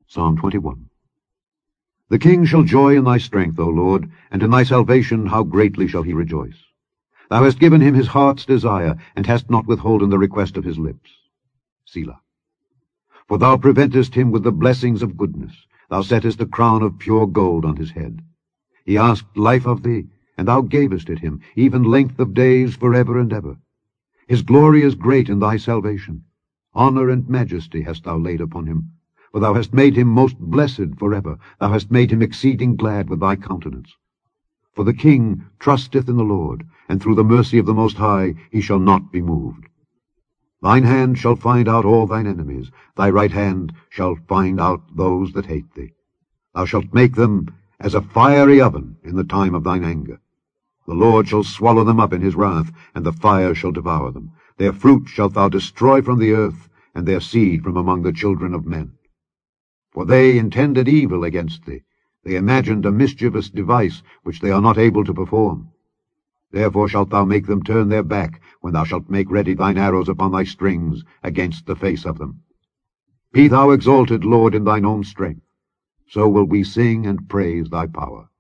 Psalm 21. The king shall joy in thy strength, O Lord, and in thy salvation how greatly shall he rejoice. Thou hast given him his heart's desire, and hast not withholden the request of his lips. Selah. For thou preventest him with the blessings of goodness. Thou settest a crown of pure gold on his head. He asked life of thee, and thou gavest it him, even length of days forever and ever. His glory is great in thy salvation. Honor and majesty hast thou laid upon him. For thou hast made him most blessed forever. Thou hast made him exceeding glad with thy countenance. For the king trusteth in the Lord, and through the mercy of the Most High he shall not be moved. Thine hand shall find out all thine enemies. Thy right hand shall find out those that hate thee. Thou shalt make them as a fiery oven in the time of thine anger. The Lord shall swallow them up in his wrath, and the fire shall devour them. Their fruit shalt thou destroy from the earth, and their seed from among the children of men. For they intended evil against thee. They imagined a mischievous device which they are not able to perform. Therefore shalt thou make them turn their back, when thou shalt make ready thine arrows upon thy strings against the face of them. Be thou exalted, Lord, in thine own strength. So will we sing and praise thy power.